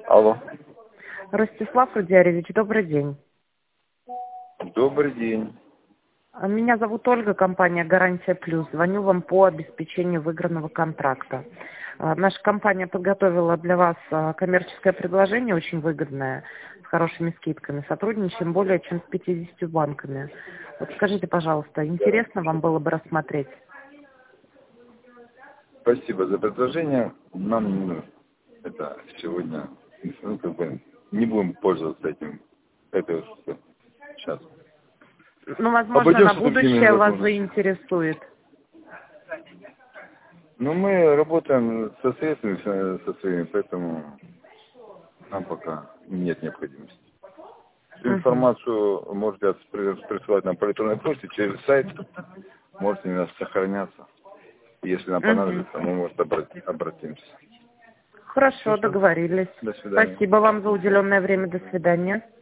Алло. Ростислав Рудяревич, добрый день. Добрый день. Меня зовут Ольга, компания «Гарантия Плюс». Звоню вам по обеспечению выигранного контракта. Наша компания подготовила для вас коммерческое предложение, очень выгодное, с хорошими скидками. Сотрудничаем более чем с 50 банками. Вот скажите, пожалуйста, интересно вам было бы рассмотреть? Спасибо за предложение. Нам это сегодня не будем пользоваться этим. Это все. Сейчас. Ну, возможно, на Обойдемся другими будущее вас возможностями. заинтересует. Но мы работаем со средствами со своими, поэтому нам пока нет необходимости. Всю Мгм. информацию можете присылать нам по электронной почте через сайт. Можете у нас сохраняться. Если нам Мгм. понадобится, мы, может, обратимся. Хорошо, Хорошо. договорились. До свидания. Спасибо вам за уделенное время. До свидания.